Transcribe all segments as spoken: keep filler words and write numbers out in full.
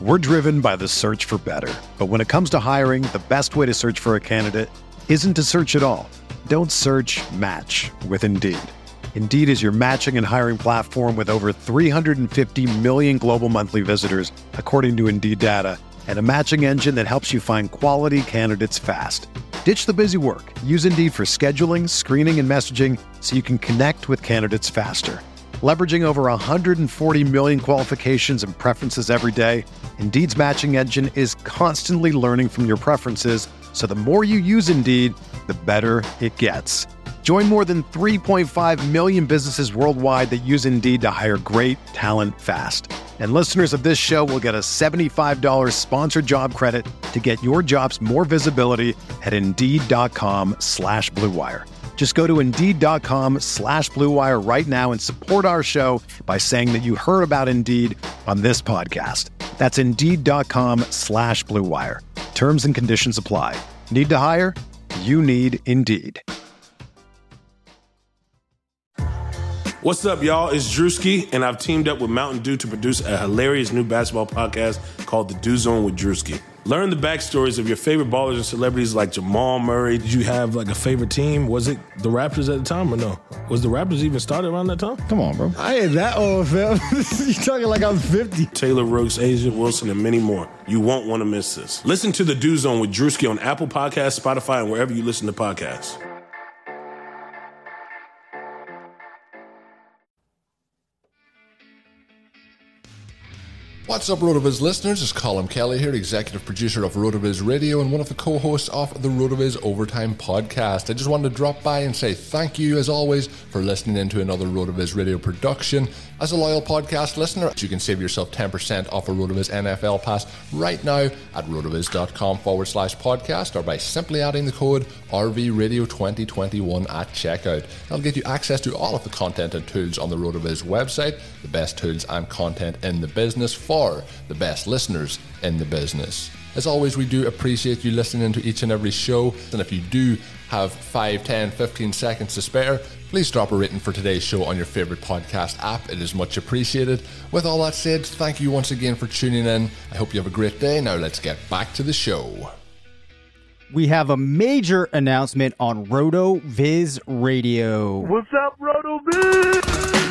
We're driven by the search for better. But when it comes to hiring, the best way to search for a candidate isn't to search at all. Don't search, match with Indeed. Indeed is your matching and hiring platform with over three hundred fifty million global monthly visitors, according to Indeed data, and a matching engine that helps you find quality candidates fast. Ditch the busy work. Use Indeed for scheduling, screening, and messaging so you can connect with candidates faster. Leveraging over one hundred forty million qualifications and preferences every day, Indeed's matching engine is constantly learning from your preferences, so the more you use Indeed, the better it gets. Join more than three point five million businesses worldwide that use Indeed to hire great talent fast. And listeners of this show will get a seventy-five dollars sponsored job credit to get your jobs more visibility at Indeed.com slash Blue Wire. Just go to Indeed.com slash Blue Wire right now and support our show by saying that you heard about Indeed on this podcast. That's Indeed.com slash Blue Wire. Terms and conditions apply. Need to hire? You need Indeed. What's up, y'all? It's Drewski, and I've teamed up with Mountain Dew to produce a hilarious new basketball podcast called The Dew Zone with Drewski. Learn the backstories of your favorite ballers and celebrities like Jamal Murray. Did you have like a favorite team? Was it the Raptors at the time or no? Was the Raptors even started around that time? Come on, bro. I ain't that old, fam. You talking like I'm fifty. Taylor Rooks, Asia Wilson, and many more. You won't want to miss this. Listen to The Dew Zone with Drewski on Apple Podcasts, Spotify, and wherever you listen to podcasts. What's up, RotoViz listeners? It's Colin Kelly here, executive producer of RotoViz Radio and one of the co-hosts of the RotoViz Overtime podcast. I just wanted to drop by and say thank you, as always, for listening into another RotoViz Radio production. As a loyal podcast listener, you can save yourself ten percent off a RotoViz N F L pass right now at rotoviz.com forward slash podcast or by simply adding the code R V Radio twenty twenty-one at checkout. That'll get you access to all of the content and tools on the RotoViz website, the best tools and content in the business for the best listeners in the business. As always, we do appreciate you listening to each and every show, and if you do have five, ten, fifteen seconds to spare, please drop a rating for today's show on your favorite podcast app. It is much appreciated. With all that said, thank you once again for tuning in. I hope you have a great day. Now let's get back to the show. We have a major announcement on RotoViz Radio. What's up, RotoViz?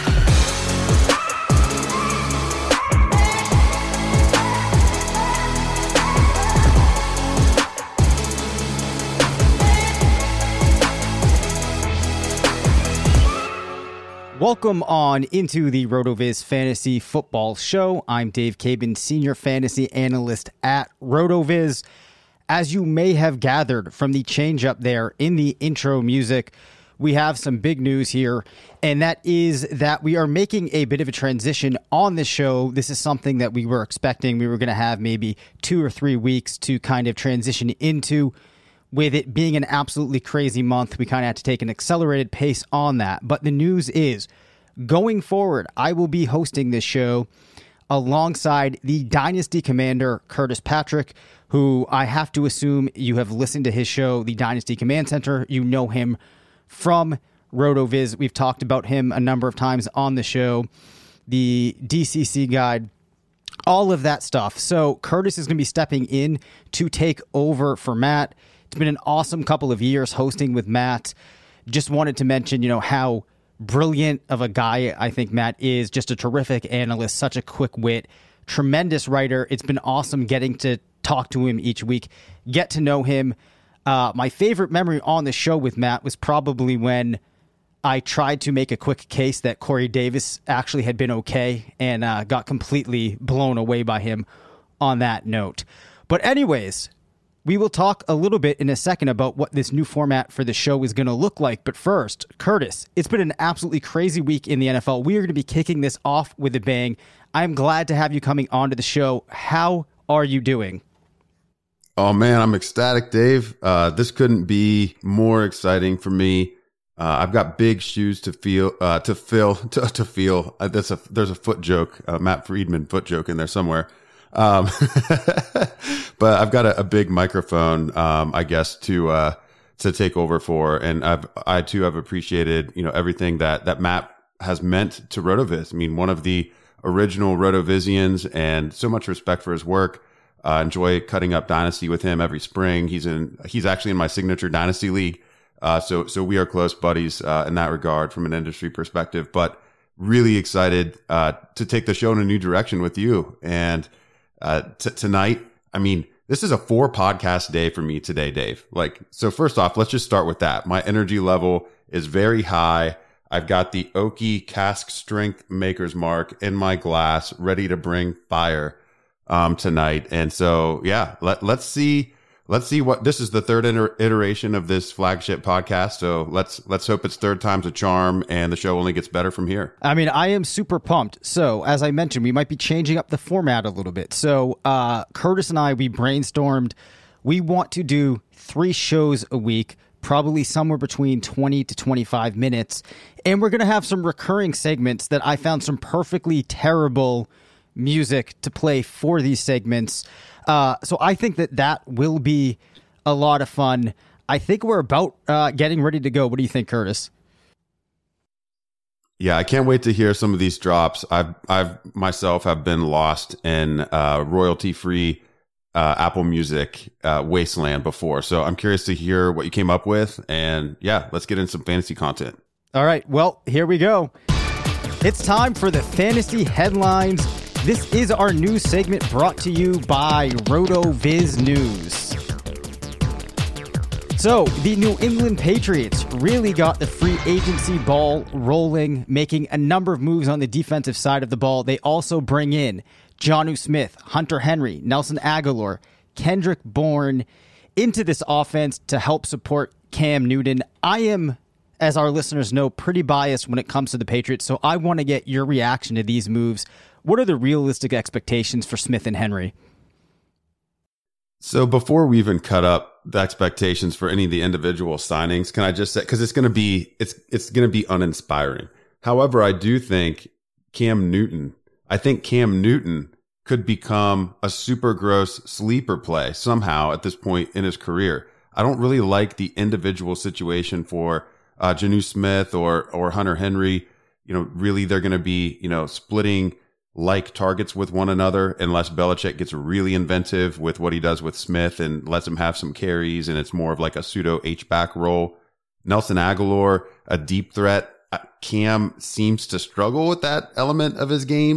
Welcome on into the RotoViz Fantasy Football Show. I'm Dave Cabin, Senior Fantasy Analyst at RotoViz. As you may have gathered from the change up there in the intro music, we have some big news here, and that is that we are making a bit of a transition on this show. This is something that we were expecting. We were going to have maybe two or three weeks to kind of transition into. With it being an absolutely crazy month, we kind of had to take an accelerated pace on that. But the news is, going forward, I will be hosting this show alongside the Dynasty Commander, Curtis Patrick, who I have to assume you have listened to his show, the Dynasty Command Center. You know him from RotoViz. We've talked about him a number of times on the show, the D C C guide, all of that stuff. So Curtis is going to be stepping in to take over for Matt. It's been an awesome couple of years hosting with Matt. Just wanted to mention, you know, how brilliant of a guy I think Matt is. Just a terrific analyst, such a quick wit, tremendous writer. It's been awesome getting to talk to him each week, get to know him. Uh, my favorite memory on the show with Matt was probably when I tried to make a quick case that Corey Davis actually had been okay and uh, got completely blown away by him on that note. But anyways, we will talk a little bit in a second about what this new format for the show is going to look like. But first, Curtis, it's been an absolutely crazy week in the N F L. We are going to be kicking this off with a bang. I'm glad to have you coming onto the show. How are you doing? Oh, man, I'm ecstatic, Dave. Uh, this couldn't be more exciting for me. Uh, I've got big shoes to feel, uh, to fill, to, to feel. Uh, there's a, there's a foot joke, uh, Matt Friedman foot joke in there somewhere. Um, but I've got a, a big microphone, um, I guess to, uh, to take over for. And I've, I too have appreciated, you know, everything that, that Matt has meant to RotoViz. I mean, one of the original Rotovisians, and so much respect for his work. Uh, enjoy cutting up Dynasty with him every spring. He's in. He's actually in my signature Dynasty league. Uh, so so we are close buddies uh, in that regard from an industry perspective. But really excited uh, to take the show in a new direction with you. And uh, t- tonight, I mean, this is a four podcast day for me today, Dave. Like, so first off, let's just start with that. My energy level is very high. I've got the Oki Cask Strength Maker's Mark in my glass, ready to bring fire um, tonight. And so, yeah, let, let's see. Let's see what this is the third iter- iteration of this flagship podcast. So let's let's hope it's third time's a charm and the show only gets better from here. I mean, I am super pumped. So as I mentioned, we might be changing up the format a little bit. So uh, Curtis and I, we brainstormed. We want to do three shows a week, probably somewhere between twenty to twenty-five minutes. And we're going to have some recurring segments that I found some perfectly terrible music to play for these segments. Uh, so I think that that will be a lot of fun. I think we're about uh, getting ready to go. What do you think, Curtis? Yeah, I can't wait to hear some of these drops. I've, I've myself have been lost in uh, royalty-free uh, Apple Music uh, wasteland before. So I'm curious to hear what you came up with. And yeah, let's get in some fantasy content. All right. Well, here we go. It's time for the fantasy headlines. This is our news segment brought to you by RotoViz News. So, the New England Patriots really got the free agency ball rolling, making a number of moves on the defensive side of the ball. They also bring in Jonnu Smith, Hunter Henry, Nelson Aguilar, Kendrick Bourne into this offense to help support Cam Newton. I am, as our listeners know, pretty biased when it comes to the Patriots, so I want to get your reaction to these moves. What are the realistic expectations for Smith and Henry? So before we even cut up the expectations for any of the individual signings, can I just say, because it's going to be it's it's going to be uninspiring. However, I do think Cam Newton, I think Cam Newton could become a super gross sleeper play somehow at this point in his career. I don't really like the individual situation for uh, Jonnu Smith or or Hunter Henry. You know, really, they're going to be you know splitting like targets with one another unless Belichick gets really inventive with what he does with Smith and lets him have some carries and it's more of like a pseudo H-back role. Nelson Aguilar, a deep threat. Cam seems to struggle with that element of his game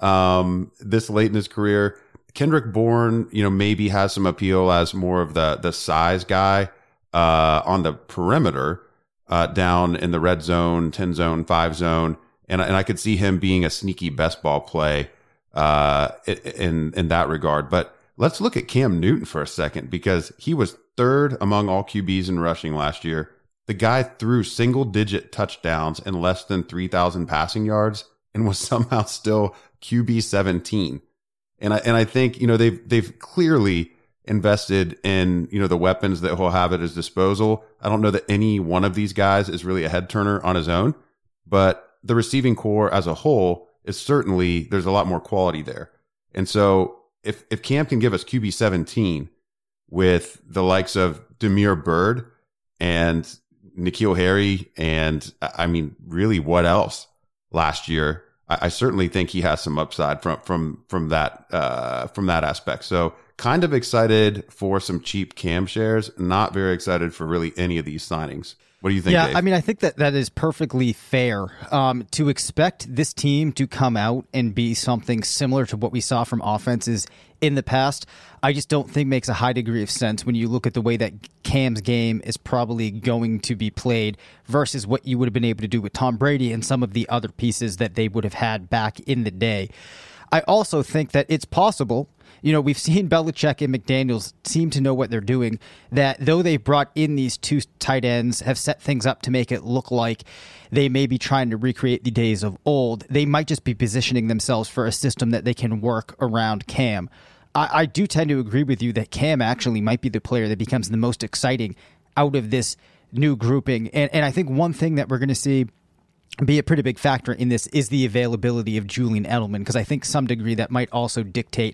um, this late in his career. Kendrick Bourne, you know, maybe has some appeal as more of the the size guy uh, on the perimeter uh, down in the red zone, ten zone, five zone. And, and I could see him being a sneaky best ball play uh, in in that regard. But let's look at Cam Newton for a second, because he was third among all Q Bs in rushing last year. The guy threw single digit touchdowns and less than three thousand passing yards and was somehow still Q B seventeen. And I and I think you know they've they've clearly invested in you know the weapons that he'll have at his disposal. I don't know that any one of these guys is really a head turner on his own, but the receiving core as a whole is certainly, there's a lot more quality there. And so if, if Cam can give us Q B seventeen with the likes of Damiere Byrd and N'Keal Harry, and I mean, really what else last year, I, I certainly think he has some upside from, from, from that, uh, from that aspect. So kind of excited for some cheap Cam shares, not very excited for really any of these signings. What do you think, Yeah, Dave? I mean, I think that that is perfectly fair. Um, to expect this team to come out and be something similar to what we saw from offenses in the past, I just don't think makes a high degree of sense when you look at the way that Cam's game is probably going to be played versus what you would have been able to do with Tom Brady and some of the other pieces that they would have had back in the day. I also think that it's possible, you know, we've seen Belichick and McDaniels seem to know what they're doing, that though they brought in these two tight ends, have set things up to make it look like they may be trying to recreate the days of old, they might just be positioning themselves for a system that they can work around Cam. I, I do tend to agree with you that Cam actually might be the player that becomes the most exciting out of this new grouping. And, and I think one thing that we're going to see be a pretty big factor in this is the availability of Julian Edelman, because I think some degree that might also dictate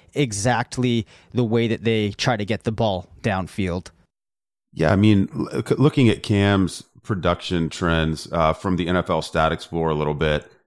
exactly the way that they try to get the ball downfield. Yeah, I mean, looking at Cam's production trends uh, from the N F L Stat Explorer a little bit,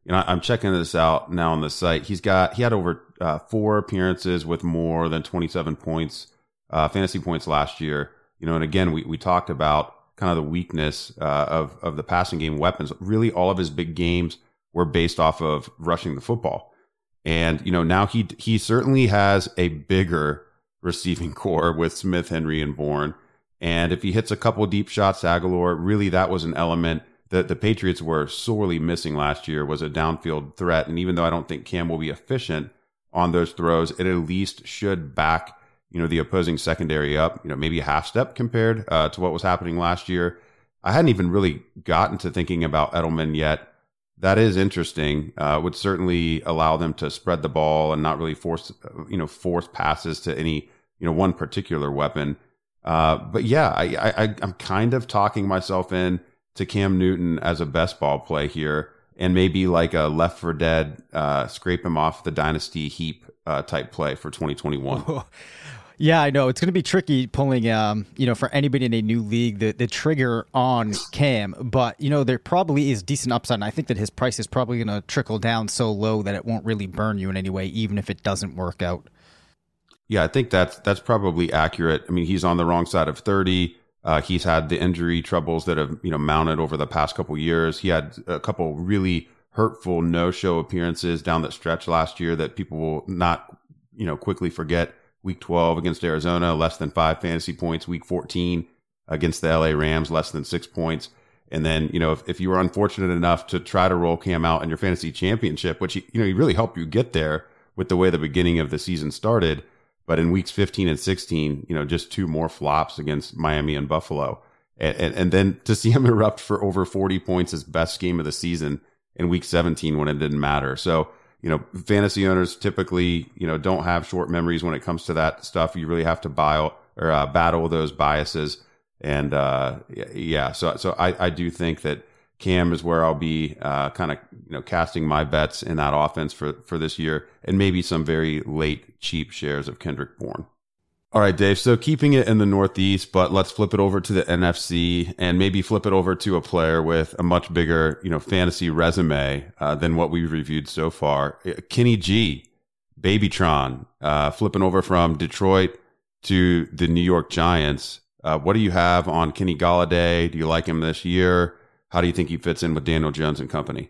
you know, I'm checking this out now on the site. He's got, he had over uh, four appearances with more than twenty-seven points, uh, fantasy points last year. You know, and again, we, we talked about kind of the weakness uh, of, of the passing game weapons. Really, all of his big games were based off of rushing the football. And, you know, now he, he certainly has a bigger receiving core with Smith, Henry, and Bourne. And if he hits a couple deep shots, Aguilar, really that was an element that the Patriots were sorely missing last year, was a downfield threat. And even though I don't think Cam will be efficient on those throws, it at least should back, you know, the opposing secondary up, you know, maybe a half step compared uh, to what was happening last year. I hadn't even really gotten to thinking about Edelman yet. That is interesting. Uh, would certainly allow them to spread the ball and not really force, you know, force passes to any, you know, one particular weapon. Uh, but yeah, I, I, I'm kind of talking myself in to Cam Newton as a best ball play here, and maybe like a left for dead, uh, scrape him off the dynasty heap uh, type play for twenty twenty-one. Yeah, I know it's going to be tricky pulling, um, you know, for anybody in a new league, the, the trigger on Cam. But, you know, there probably is decent upside. And I think that his price is probably going to trickle down so low that it won't really burn you in any way, even if it doesn't work out. Yeah, I think that's that's probably accurate. I mean, he's on the wrong side of thirty. Uh, he's had the injury troubles that have, you know, mounted over the past couple years. He had a couple really hurtful no-show appearances down the stretch last year that people will not, you know, quickly forget. Week twelve against Arizona, less than five fantasy points. Week fourteen against the L A Rams, less than six points. And then, you know, if, if you were unfortunate enough to try to roll Cam out in your fantasy championship, which, you know, he really helped you get there with the way the beginning of the season started. But in weeks fifteen and sixteen, you know, just two more flops against Miami and Buffalo. And, and, and then to see him erupt for over forty points, his best game of the season in week seventeen when it didn't matter. So, you know, fantasy owners typically, you know, don't have short memories when it comes to that stuff. You really have to buy or uh, battle those biases. And uh, yeah, so so I, I do think that Cam is where I'll be uh, kind of, you know, casting my bets in that offense for, for this year, and maybe some very late cheap shares of Kendrick Bourne. All right, Dave. So keeping it in the Northeast, but let's flip it over to the N F C and maybe flip it over to a player with a much bigger, you know, fantasy resume uh, than what we've reviewed so far. Kenny G, Babytron, uh, flipping over from Detroit to the New York Giants. Uh, what do you have on Kenny Golladay? Do you like him this year? How do you think he fits in with Daniel Jones and company?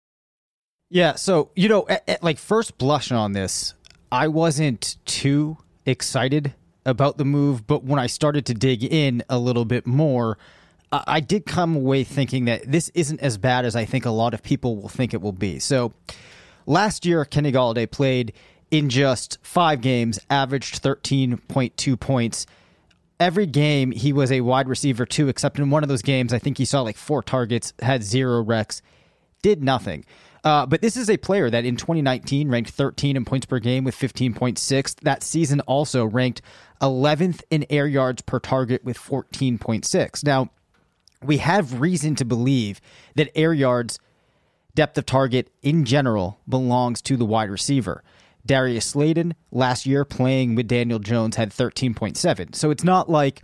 Yeah, so, you know, at, at like first blush on this, I wasn't too excited about the move, but when I started to dig in a little bit more, I, I did come away thinking that this isn't as bad as I think a lot of people will think it will be. So last year, Kenny Golladay played in just five games, averaged thirteen point two points. Every game, he was a wide receiver too, except in one of those games, I think he saw like four targets, had zero recs, did nothing. Uh, but this is a player that in twenty nineteen ranked thirteen in points per game with fifteen point six. That season also ranked eleventh in air yards per target with fourteen point six. Now, we have reason to believe that air yards, depth of target in general, belongs to the wide receiver. Darius Slayton last year playing with Daniel Jones had thirteen point seven. So it's not like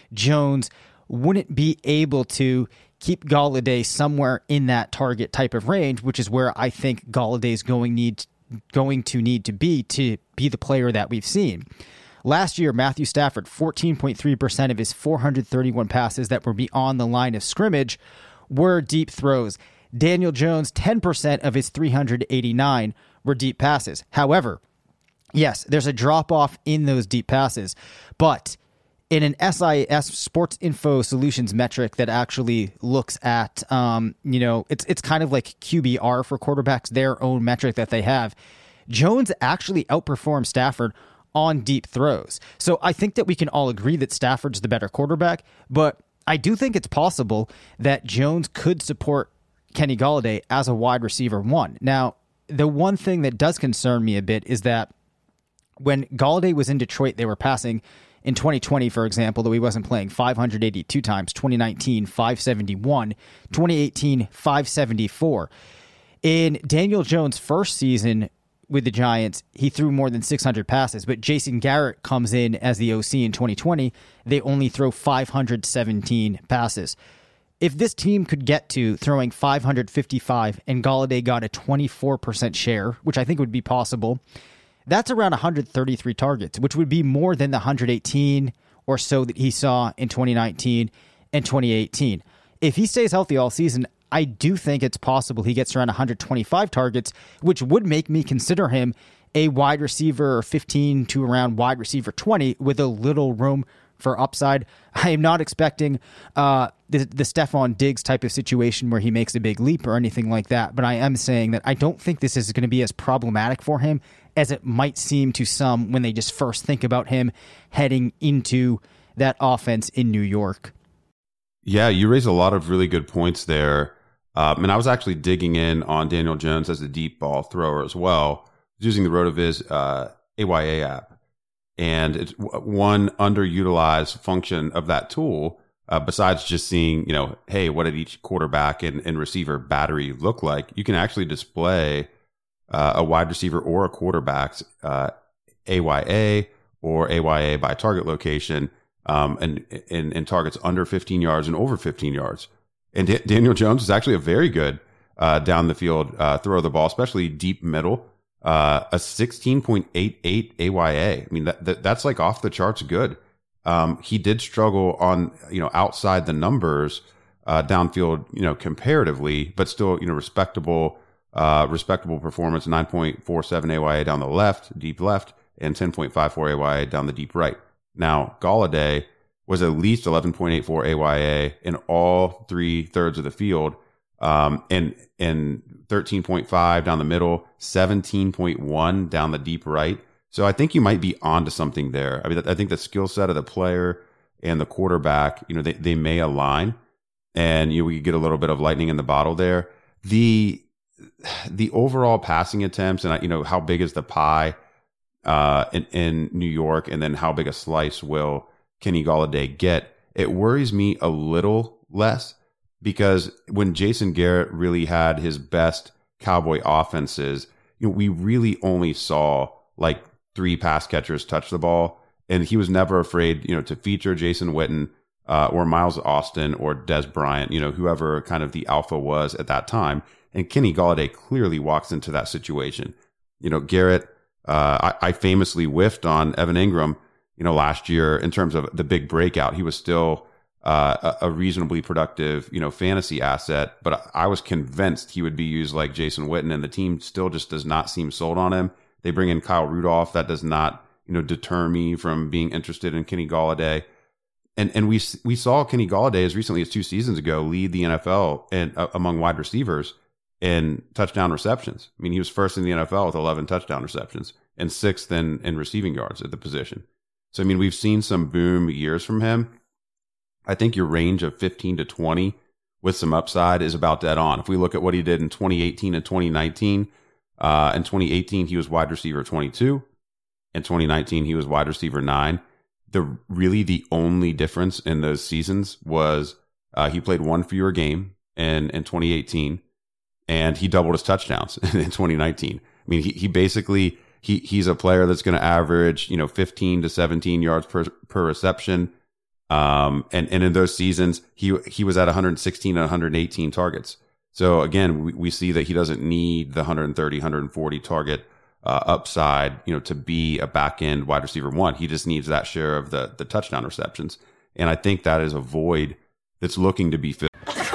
Jones wouldn't be able to keep Golladay somewhere in that target type of range, which is where I think Golladay is going need going to need to be to be the player that we've seen. Last year, Matthew Stafford, fourteen point three percent of his four hundred thirty-one passes that were beyond the line of scrimmage were deep throws. Daniel Jones, ten percent of his three hundred eighty-nine were deep passes. However, yes, there's a drop-off in those deep passes, but in an S I S Sports Info Solutions metric that actually looks at, um, you know, it's it's kind of like Q B R for quarterbacks, their own metric that they have, Jones actually outperformed Stafford on deep throws. So I think that we can all agree that Stafford's the better quarterback, but I do think it's possible that Jones could support Kenny Golladay as a wide receiver one. Now, the one thing that does concern me a bit is that when Golladay was in Detroit, they were passing in twenty twenty, for example, though he wasn't playing five hundred eighty-two times, twenty nineteen, five seventy-one, twenty eighteen, five seventy-four. In Daniel Jones' first season with the Giants, he threw more than six hundred passes, but Jason Garrett comes in as the O C in twenty twenty. They only throw five hundred seventeen passes. if this team could get to throwing five hundred fifty-five and Golladay got a twenty-four percent share, which I think would be possible, that's around one hundred thirty-three targets, which would be more than the one hundred eighteen or so that he saw in twenty nineteen and twenty eighteen. If he stays healthy all season, I do think it's possible he gets around one hundred twenty-five targets, which would make me consider him a wide receiver fifteen to around wide receiver twenty with a little room for upside. I am not expecting uh, the, the Stephon Diggs type of situation where he makes a big leap or anything like that, but I am saying that I don't think this is going to be as problematic for him as it might seem to some when they just first think about him heading into that offense in New York. Yeah, you raise a lot of really good points there. Um, and I was actually digging in on Daniel Jones as a deep ball thrower as well, using the RotoViz uh, A Y A app. And it's one underutilized function of that tool, uh, besides just seeing, you know, hey, what did each quarterback and, and receiver battery look like? You can actually display uh, a wide receiver or a quarterback's uh, A Y A or A Y A by target location, um, and, and, and targets under fifteen yards and over fifteen yards. And D- Daniel Jones is actually a very good uh, down the field uh, throw of the ball, especially deep middle. Uh, a sixteen point eight eight A Y A. I mean, that, that that's like off the charts good. Um, he did struggle on, you know, outside the numbers, uh, downfield, you know, comparatively, but still, you know, respectable, uh, respectable performance, nine point four seven A Y A down the left, deep left, and ten point five four A Y A down the deep right. Now, Golladay was at least eleven point eight four A Y A in all three thirds of the field. Um, and, and thirteen point five down the middle, seventeen point one down the deep right. So I think you might be onto something there. I mean, I think the skill set of the player and the quarterback, you know, they, they may align, and you know, we get a little bit of lightning in the bottle there. The, the overall passing attempts and, you know, how big is the pie, uh, in, in New York, and then how big a slice will Kenny Golladay get? It worries me a little less, because when Jason Garrett really had his best Cowboy offenses, you know, we really only saw like three pass catchers touch the ball, and he was never afraid, you know, to feature Jason Witten uh, or Miles Austin or Dez Bryant, you know, whoever kind of the alpha was at that time. And Kenny Golladay clearly walks into that situation. You know, Garrett, uh, I, I famously whiffed on Evan Ingram, you know, last year in terms of the big breakout. He was still Uh, a, a reasonably productive, you know, fantasy asset, but I was convinced he would be used like Jason Witten, and the team still just does not seem sold on him. They bring in Kyle Rudolph. That does not, you know, deter me from being interested in Kenny Golladay. And and we we saw Kenny Golladay as recently as two seasons ago lead the N F L and uh, among wide receivers in touchdown receptions. I mean, he was first in the N F L with eleven touchdown receptions and sixth in, in receiving yards at the position. So, I mean, we've seen some boom years from him. I think your range of fifteen to twenty with some upside is about dead on. If we look at what he did in twenty eighteen and twenty nineteen, uh, in twenty eighteen, he was wide receiver twenty-two. In twenty nineteen, he was wide receiver nine. The really the only difference in those seasons was uh, he played one fewer game in, in twenty eighteen, and he doubled his touchdowns in twenty nineteen. I mean, he, he basically, he he's a player that's going to average, you know, fifteen to seventeen yards per, per reception. Um, and, and in those seasons, he, he was at one hundred sixteen and one hundred eighteen targets. So again, we, we see that he doesn't need the one hundred thirty, one hundred forty target, uh, upside, you know, to be a back end wide receiver one. He just needs that share of the, the touchdown receptions. And I think that is a void that's looking to be filled.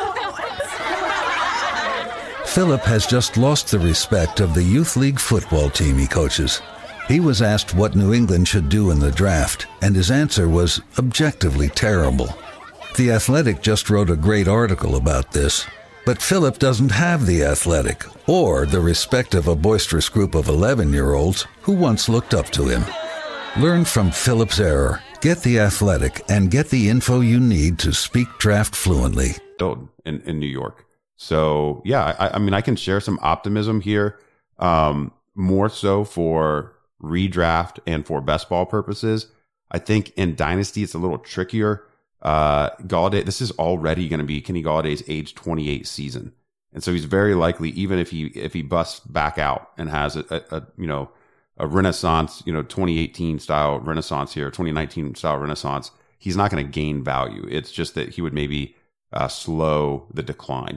Philip has just lost the respect of the youth league football team he coaches. He was asked what New England should do in the draft, and his answer was objectively terrible. The Athletic just wrote a great article about this, but Philip doesn't have the Athletic or the respect of a boisterous group of eleven-year-olds who once looked up to him. Learn from Philip's error, get the Athletic, and get the info you need to speak draft fluently. In, in New York. So, yeah, I, I mean, I can share some optimism here, um, more so for redraft and for best ball purposes. I think in Dynasty, it's a little trickier. Uh, Golladay, this is already going to be Kenny Galladay's age twenty-eight season. And so he's very likely, even if he, if he busts back out and has a, a, a you know, a renaissance, you know, twenty eighteen style renaissance here, twenty nineteen style renaissance, he's not going to gain value. It's just that he would maybe uh, slow the decline.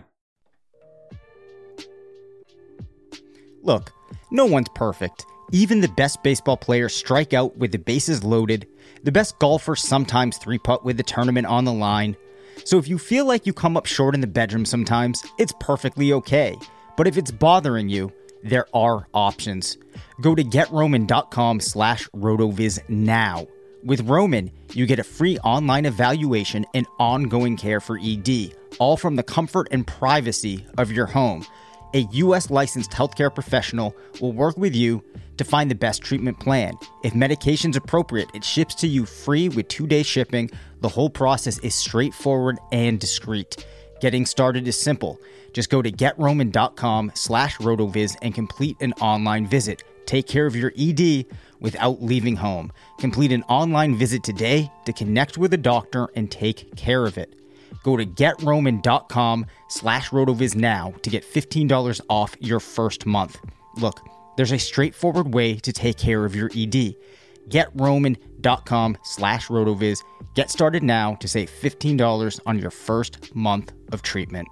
Look, no one's perfect. Even the best baseball players strike out with the bases loaded. The best golfers sometimes three-putt with the tournament on the line. So if you feel like you come up short in the bedroom sometimes, it's perfectly okay. But if it's bothering you, there are options. Go to GetRoman.com slash RotoViz now. With Roman, you get a free online evaluation and ongoing care for E D, all from the comfort and privacy of your home. A U S licensed healthcare professional will work with you to find the best treatment plan. If medication's appropriate, it ships to you free with two-day shipping. The whole process is straightforward and discreet. Getting started is simple. Just go to GetRoman.com slash RotoViz and complete an online visit. Take care of your E D without leaving home. Complete an online visit today to connect with a doctor and take care of it. Go to GetRoman.com slash RotoViz now to get fifteen dollars off your first month. Look, there's a straightforward way to take care of your E D. GetRoman.com slash RotoViz. Get started now to save fifteen dollars on your first month of treatment.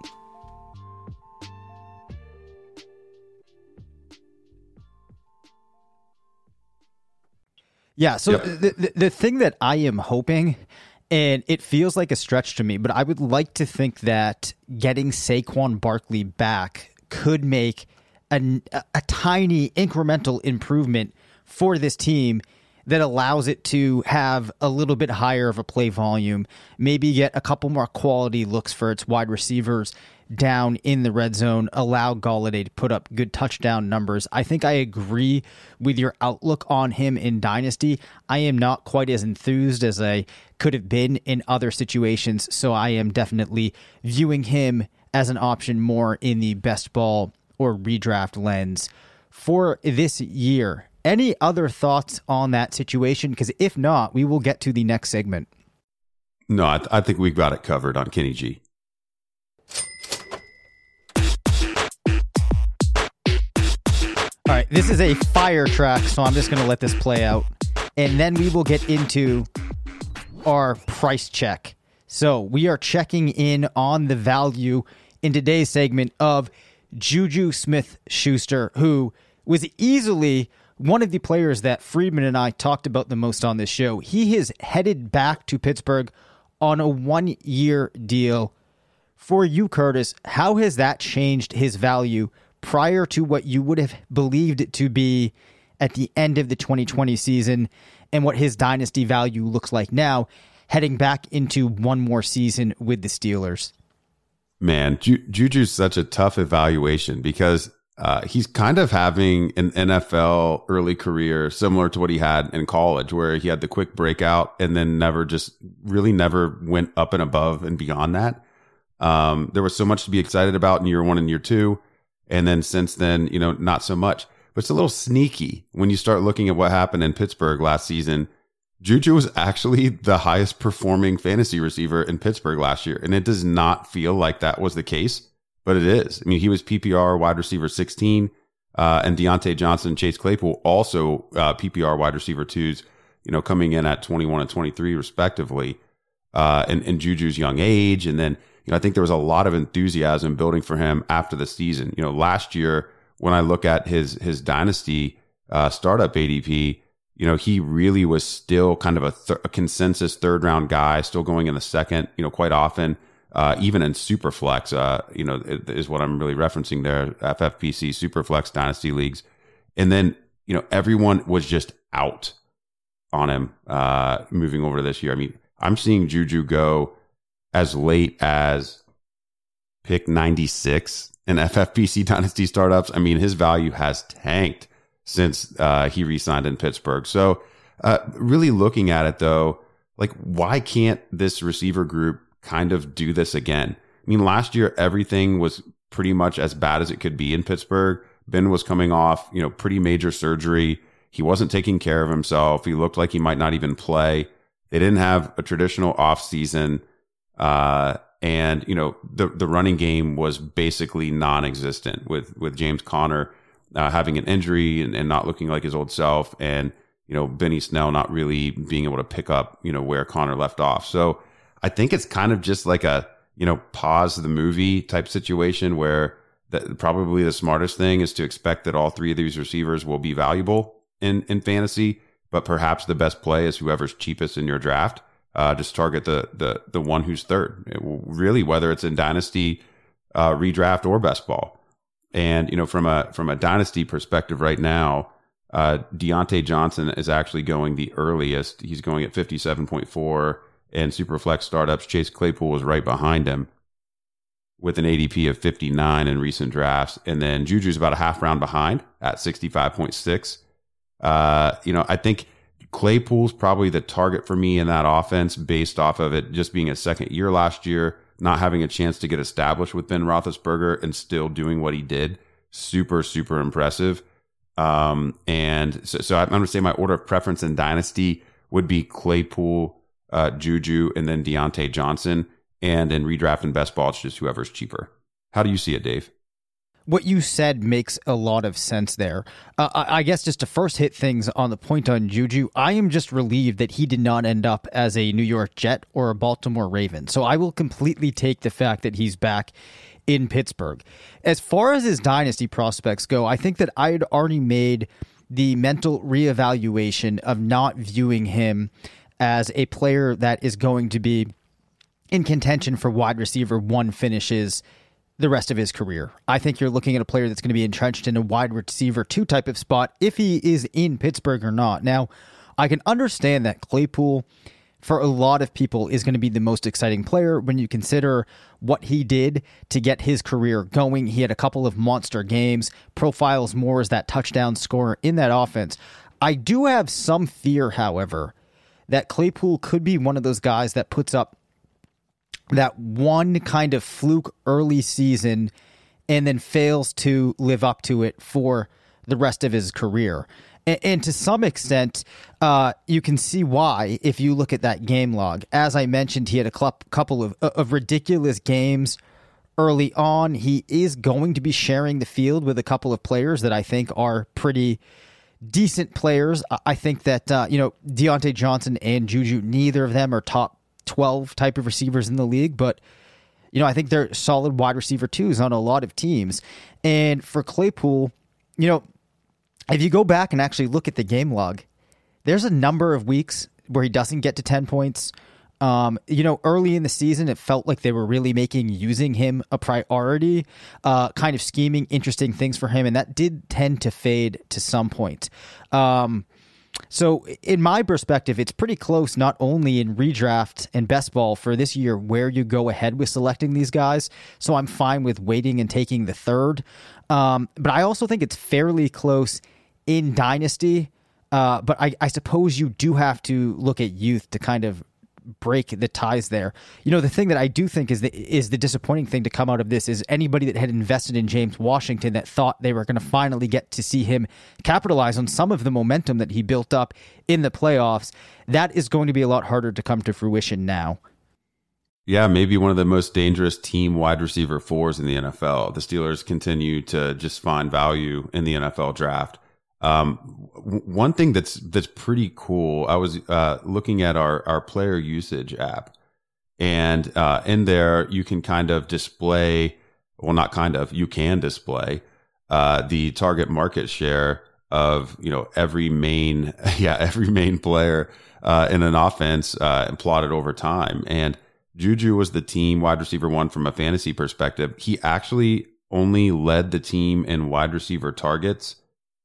Yeah, so yep. the, the the thing that I am hoping, and it feels like a stretch to me, but I would like to think that getting Saquon Barkley back could make a, a tiny incremental improvement for this team that allows it to have a little bit higher of a play volume, maybe get a couple more quality looks for its wide receivers down in the red zone, allow Golladay to put up good touchdown numbers. I think I agree with your outlook on him in Dynasty. I am not quite as enthused as I could have been in other situations, so I am definitely viewing him as an option more in the best ball or redraft lens for this year. Any other thoughts on that situation? Because if not, we will get to the next segment. No, I, th- I think we've got it covered on Kenny G. All right, this is a fire track, so I'm just going to let this play out. And then we will get into our price check. So we are checking in on the value in today's segment of Juju Smith-Schuster, who was easily one of the players that Friedman and I talked about the most on this show. He is headed back to Pittsburgh on a one-year deal. For you, Curtis, how has that changed his value prior to what you would have believed it to be at the end of the twenty twenty season, and what his dynasty value looks like now, heading back into one more season with the Steelers? Man, Ju- Juju's such a tough evaluation because uh, he's kind of having an N F L early career similar to what he had in college, where he had the quick breakout and then never just really never went up and above and beyond that. Um, there was so much to be excited about in year one and year two. And then since then, you know, not so much. But it's a little sneaky when you start looking at what happened in Pittsburgh last season. Juju was actually the highest performing fantasy receiver in Pittsburgh last year. And it does not feel like that was the case, but it is. I mean, he was P P R wide receiver sixteen, uh, and Deontay Johnson and Chase Claypool also uh, P P R wide receiver twos, you know, coming in at twenty-one and twenty-three respectively. Uh, and, and Juju's young age. And then, you know, I think there was a lot of enthusiasm building for him after the season. You know, last year, when I look at his his dynasty uh, startup A D P, you know, he really was still kind of a, th- a consensus third round guy, still going in the second, you know, quite often, uh, even in Superflex, uh, you know, is what I'm really referencing there, F F P C, Superflex dynasty leagues. And then, you know, everyone was just out on him uh, moving over to this year. I mean, I'm seeing Juju go as late as pick ninety-six in F F P C dynasty startups. I mean, his value has tanked since uh, he re-signed in Pittsburgh. So uh, really looking at it, though, like, why can't this receiver group kind of do this again? I mean, last year, everything was pretty much as bad as it could be in Pittsburgh. Ben was coming off, you know, pretty major surgery. He wasn't taking care of himself. He looked like he might not even play. They didn't have a traditional offseason. Uh, and, you know, the, the running game was basically non-existent with, with James Conner, uh, having an injury and, and not looking like his old self. And, you know, Benny Snell not really being able to pick up, you know, where Conner left off. So I think it's kind of just like a, you know, pause the movie type situation where that probably the smartest thing is to expect that all three of these receivers will be valuable in, in fantasy, but perhaps the best play is whoever's cheapest in your draft. Uh, just target the, the, the one who's third. It will, really, whether it's in dynasty, uh, redraft or best ball. And, you know, from a, from a dynasty perspective right now, uh, Deontay Johnson is actually going the earliest. He's going at fifty-seven point four, and Superflex startups, Chase Claypool is right behind him with an A D P of fifty-nine in recent drafts. And then Juju's about a half round behind at sixty-five point six. Uh, you know, I think Claypool's probably the target for me in that offense based off of it just being a second year last year, not having a chance to get established with Ben Roethlisberger and still doing what he did. Super, super impressive. Um, and so, so I'm going to say my order of preference in Dynasty would be Claypool, uh, Juju, and then Deontay Johnson. And in redraft and best ball, it's just whoever's cheaper. How do you see it, Dave? What you said makes a lot of sense there. Uh, I, I guess just to first hit things on the point on Juju, I am just relieved that he did not end up as a New York Jet or a Baltimore Raven. So I will completely take the fact that he's back in Pittsburgh. As far as his dynasty prospects go, I think that I had already made the mental reevaluation of not viewing him as a player that is going to be in contention for wide receiver one finishes the rest of his career. I think you're looking at a player that's going to be entrenched in a wide receiver two type of spot if he is in Pittsburgh or not. Now, I can understand that Claypool, for a lot of people, is going to be the most exciting player when you consider what he did to get his career going. He had a couple of monster games, profiles more as that touchdown scorer in that offense. I do have some fear, however, that Claypool could be one of those guys that puts up that one kind of fluke early season and then fails to live up to it for the rest of his career. And, and to some extent, uh, you can see why if you look at that game log. As I mentioned, he had a cl- couple of, of ridiculous games early on. He is going to be sharing the field with a couple of players that I think are pretty decent players. I think that, uh, you know, Deontay Johnson and Juju, neither of them are top twelve type of receivers in the league, but you know, I think they're solid wide receiver twos on a lot of teams. And for Claypool, you know, if you go back and actually look at the game log, there's a number of weeks where he doesn't get to ten points. Um, you know, early in the season, it felt like they were really making using him a priority, uh, kind of scheming interesting things for him, and that did tend to fade to some point. Um, So in my perspective, it's pretty close, not only in redraft and best ball for this year, where you go ahead with selecting these guys. So I'm fine with waiting and taking the third. Um, but I also think it's fairly close in dynasty. Uh, but I, I suppose you do have to look at youth to kind of break the ties there. You know, the thing that I do think is the, is the disappointing thing to come out of this is anybody that had invested in James Washington that thought they were going to finally get to see him capitalize on some of the momentum that he built up in the playoffs, that is going to be a lot harder to come to fruition now. Yeah, maybe one of the most dangerous team wide receiver fours in the N F L. The Steelers continue to just find value in the N F L draft. Um, w- one thing that's that's pretty cool, I was uh, looking at our, our player usage app, and uh, in there you can kind of display, well, not kind of, you can display uh, the target market share of, you know, every main, yeah, every main player uh, in an offense uh, and plotted over time. And Juju was the team wide receiver one from a fantasy perspective. He actually only led the team in wide receiver targets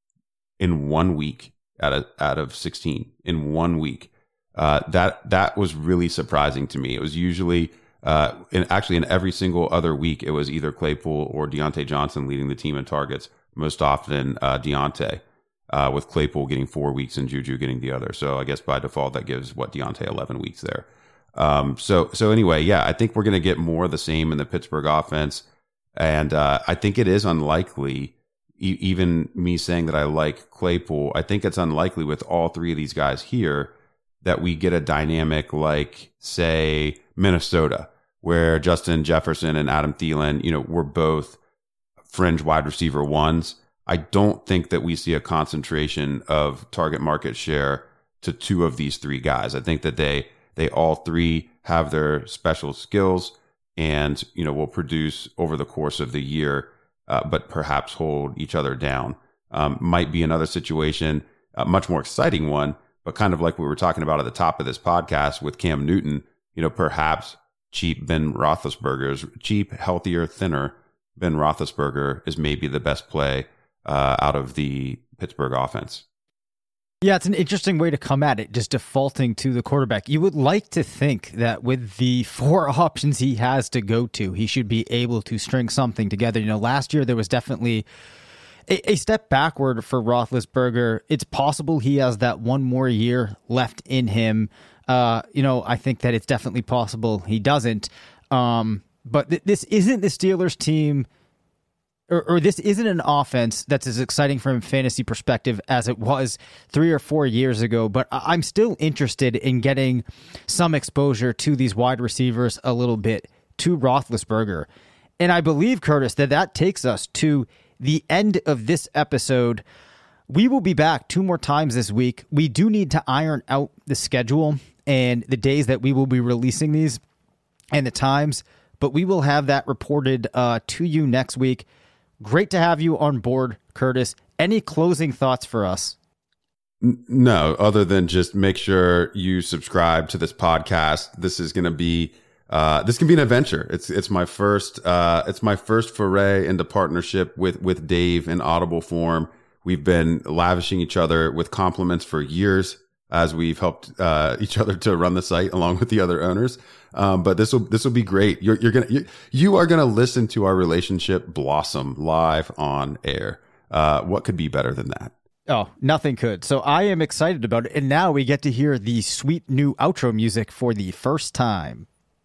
in one week out of out of sixteen in one week. Uh, that that was really surprising to me. It was usually, uh, in, actually in every single other week, it was either Claypool or Deontay Johnson leading the team in targets. Most often, uh, Deontay, uh, with Claypool getting four weeks and Juju getting the other. So I guess by default, that gives what Deontay eleven weeks there. Um, so so anyway, yeah, I think we're going to get more of the same in the Pittsburgh offense, and uh, I think it is unlikely. Even me saying that I like Claypool, I think it's unlikely with all three of these guys here that we get a dynamic like, say, Minnesota, where Justin Jefferson and Adam Thielen, you know, were both fringe wide receiver ones. I don't think that we see a concentration of target market share to two of these three guys. I think that they they all three have their special skills. and, you know, will produce over the course of the year, uh, but perhaps hold each other down. Um, might be another situation, a much more exciting one, but kind of like we were talking about at the top of this podcast with Cam Newton, you know, perhaps cheap Ben Roethlisberger's cheap, healthier, thinner Ben Roethlisberger is maybe the best play uh, out of the Pittsburgh offense. Yeah, it's an interesting way to come at it, just defaulting to the quarterback. You would like to think that with the four options he has to go to, he should be able to string something together. You know, last year there was definitely a, a step backward for Roethlisberger. It's possible he has that one more year left in him. Uh, you know, I think that it's definitely possible he doesn't. Um, but th- this isn't the Steelers team, or, or this isn't an offense that's as exciting from a fantasy perspective as it was three or four years ago. But I- I'm still interested in getting some exposure to these wide receivers a little bit, to Roethlisberger. And I believe, Curtis, that that takes us to the end of this episode. We will be back two more times this week. We do need to iron out the schedule and the days that we will be releasing these and the times, but we will have that reported uh, to you next week. Great to have you on board, Curtis. Any closing thoughts for us? No, other than just make sure you subscribe to this podcast. This is going to be uh, this can be an adventure. It's it's my first uh, it's my first foray into partnership with with Dave in Audible form. We've been lavishing each other with compliments for years as we've helped uh, each other to run the site along with the other owners. Um, but this will this will be great. You're, you're gonna you, you are gonna listen to our relationship blossom live on air. Uh, what could be better than that? Oh, nothing could. So I am excited about it. And now we get to hear the sweet new outro music for the first time.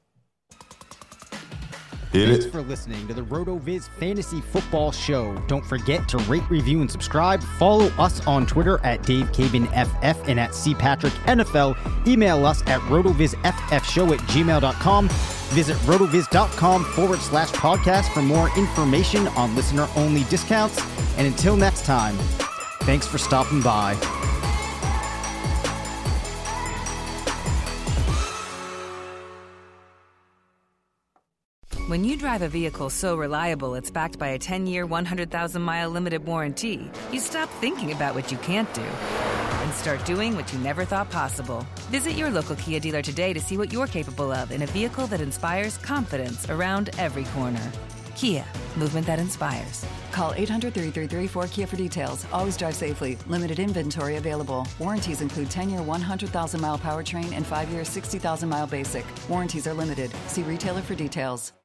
Hit Thanks it. for listening to the RotoViz Fantasy Football Show. Don't forget to rate, review, and subscribe. Follow us on Twitter at Dave Cabin F F and at C Patrick N F L. Email us at rotovizffshow at gmail dot com. Visit rotoviz.com forward slash podcast for more information on listener-only discounts. And until next time, thanks for stopping by. When you drive a vehicle so reliable it's backed by a ten-year, one hundred thousand mile limited warranty, you stop thinking about what you can't do and start doing what you never thought possible. Visit your local Kia dealer today to see what you're capable of in a vehicle that inspires confidence around every corner. Kia, movement that inspires. Call eight hundred, three three three, four K I A for details. Always drive safely. Limited inventory available. Warranties include ten-year, one hundred thousand mile powertrain and five-year, sixty thousand mile basic. Warranties are limited. See retailer for details.